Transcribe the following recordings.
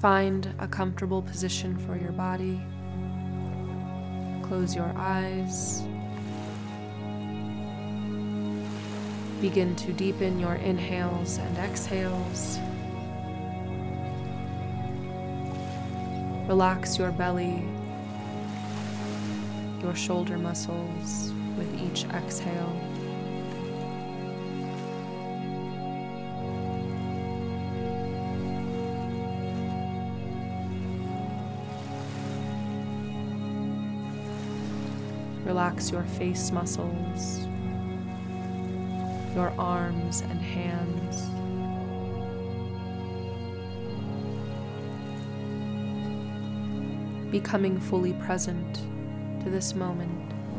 Find a comfortable position for your body. Close your eyes. Begin to deepen your inhales and exhales. Relax your belly, your shoulder muscles with each exhale. Relax your face muscles, your arms and hands. Becoming fully present to this moment.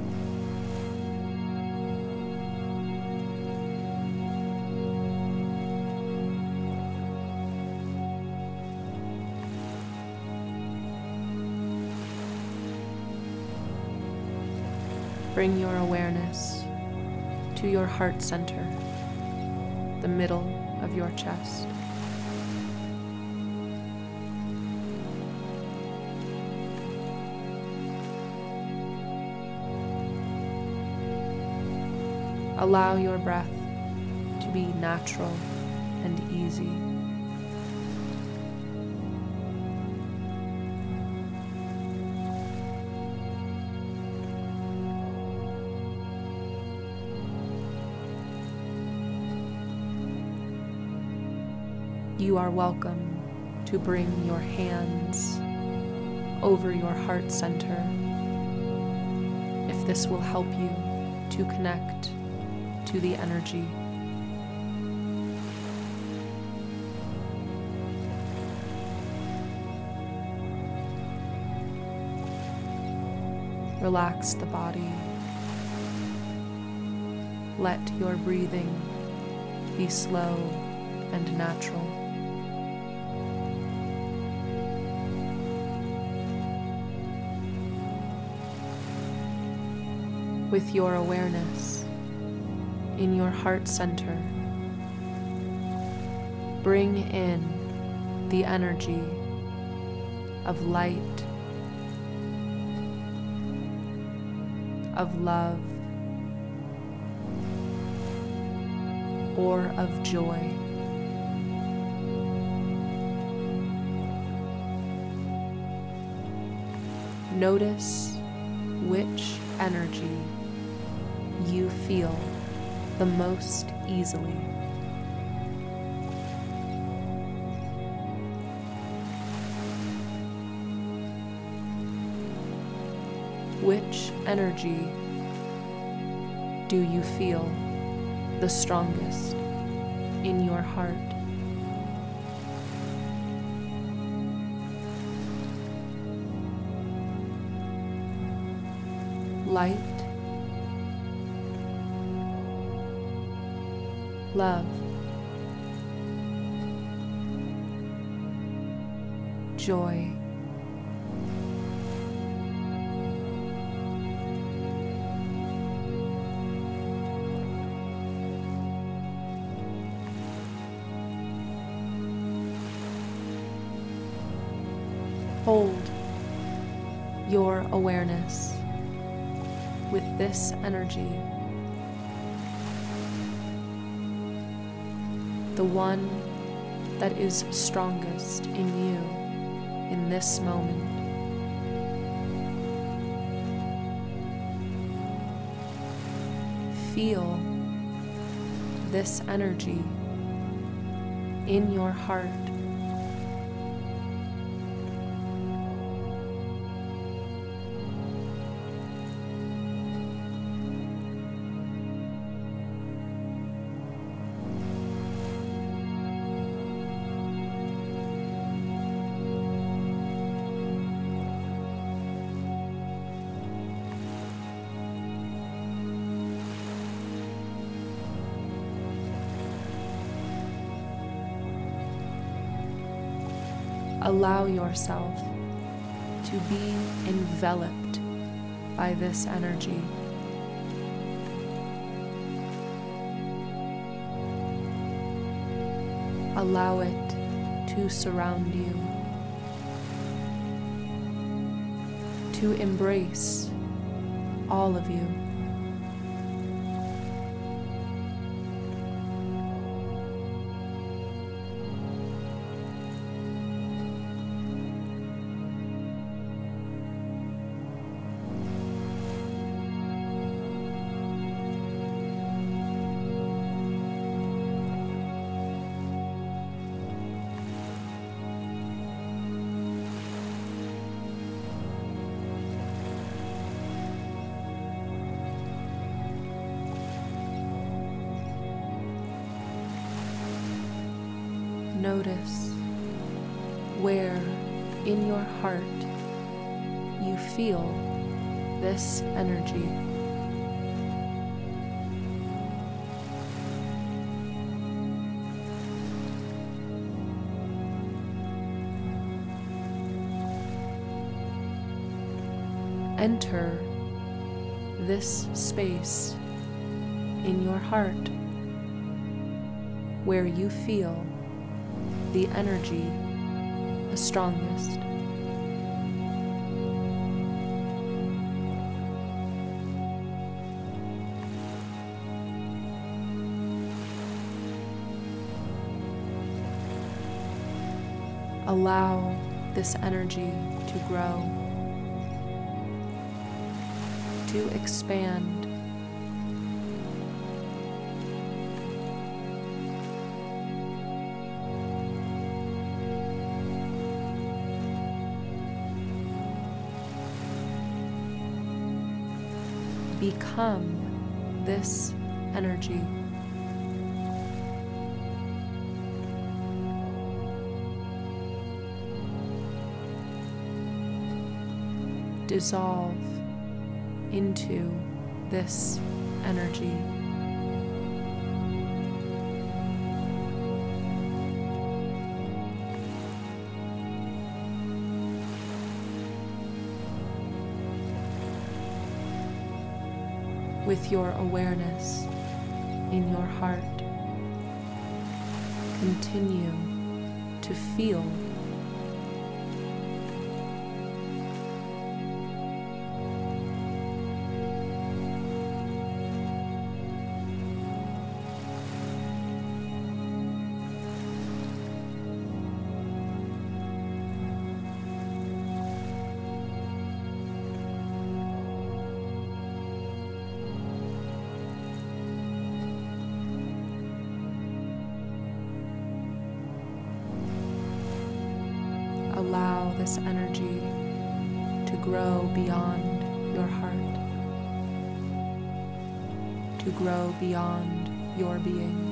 Bring your awareness to your heart center, the middle of your chest. Allow your breath to be natural and easy. You are welcome to bring your hands over your heart center if this will help you to connect to the energy. Relax the body. Let your breathing be slow and natural. With your awareness in your heart center, bring in the energy of light, of love, or of joy. Notice which energy you feel the most easily. Which energy do you feel the strongest in your heart? Light, love, joy, hold your awareness with this energy, the one that is strongest in you in this moment. Feel this energy in your heart. Allow yourself to be enveloped by this energy. Allow it to surround you to embrace all of you. Notice where in your heart you feel this energy. Enter this space in your heart where you feel the energy the strongest. Allow this energy to grow, to expand. Become this energy. Dissolve into this energy. With your awareness in your heart, continue to feel. Allow this energy to grow beyond your heart, to grow beyond your being.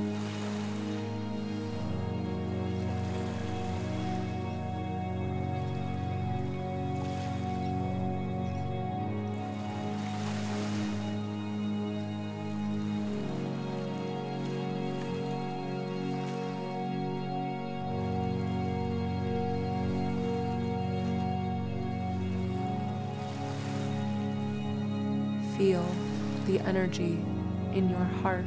Feel the energy in your heart.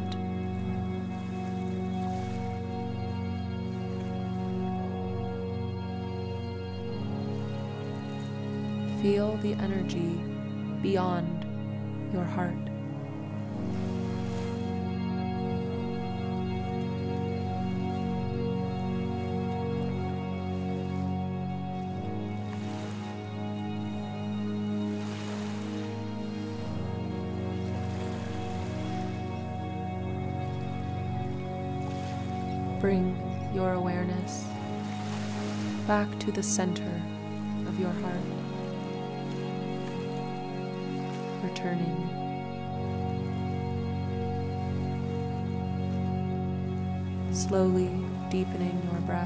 Feel the energy beyond your heart. Bring your awareness back to the center of your heart, returning. Slowly deepening your breath.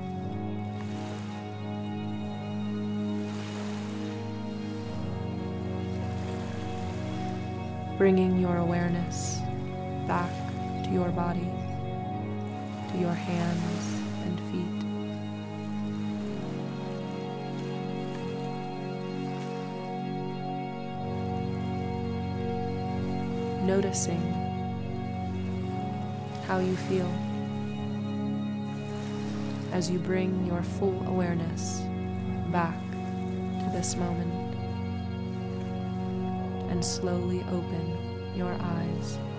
Bringing your awareness back to your body, to your hands and feet. Noticing how you feel as you bring your full awareness back to this moment. and slowly open your eyes.